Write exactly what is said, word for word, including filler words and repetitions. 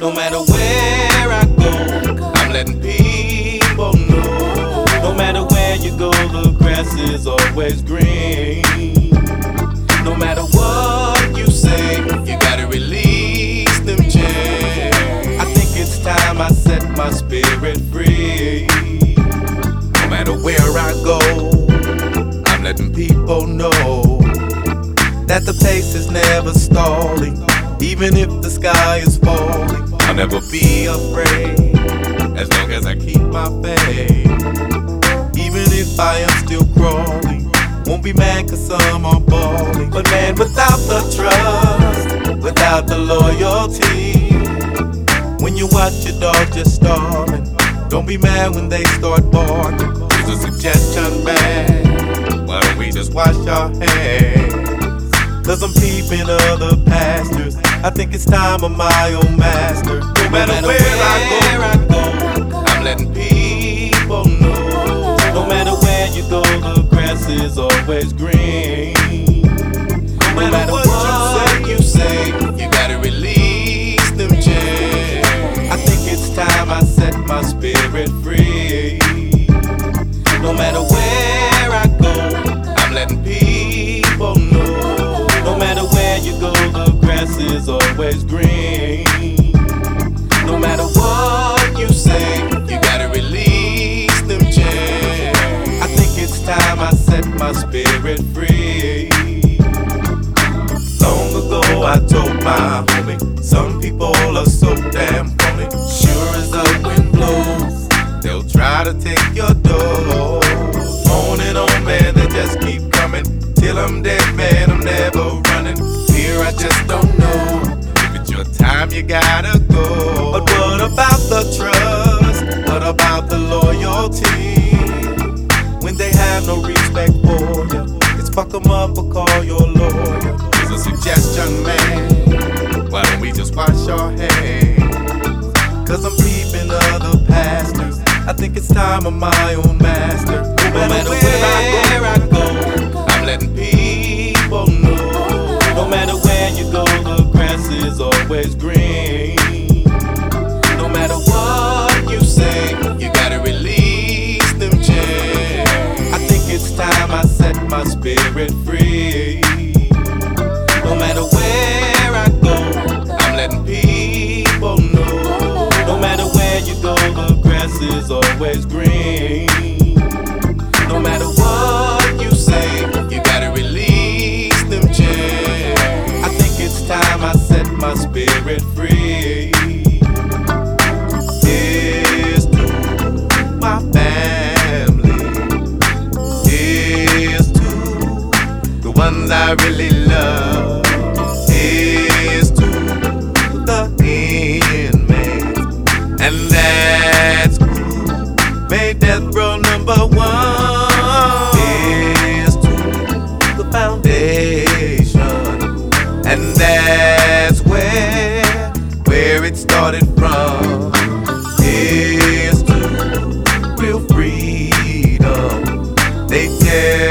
No matter where I go, I'm letting people know. No matter where you go, the grass is always green. No matter what you say, you gotta release them chains. I think it's time I set my spirit free. No matter where I go, I'm letting people know that the pace is never stalling. Even if the sky is falling, I'll never be afraid, as long as I keep my faith. Even if I am still crawling, won't be mad cause some are balling. But man, without the trust, without the loyalty, when you watch your dog just starving, don't be mad when they start barking. Here's a suggestion, man, why don't we just wash our hands? Cause I'm peeping other pastures. I think it's time of my own master. No matter, no matter where, where I, go, I go, I'm letting people know. No matter where you go, the grass is always green. No matter, no matter what, what you say, you say, you gotta release them chains. I think it's time I set my spirit free. No matter where I go, I'm letting people know. No matter where you go, the grass is always green. No matter what you say, you gotta release them chains. I think it's time I set my spirit free. Long ago I told my homie, some people are so damn phony. Sure as the wind blows, they'll try to take your dough. On and on, man, they just keep coming. Till I'm dead, man, I'm never running. Fear, I just don't know. If it's your time, you gotta go. But what about the trust? What about the loyalty? When they have no respect for you, it's fuck 'em up or call your lawyer. Here's a suggestion, man, why don't we just wash our hands? Cause I'm peeping other pastors. I think it's time of my own master. No matter, no matter where, where I go, I go, I'm letting people know. No matter where you go, the grass is always green. No matter what you say, you gotta release them chains. I think it's time I set my spirit free. No matter where I go, I'm letting people know. No matter where you go, the grass is always green. No matter what you say, you gotta release them chains. I think it's time I set my spirit free. Here's to my family. Here's to the ones I really love. Here's to the inmates, and that's who made death row number one. Here's to the foundation, and that's where, where it started from. Here's to real freedom. They tell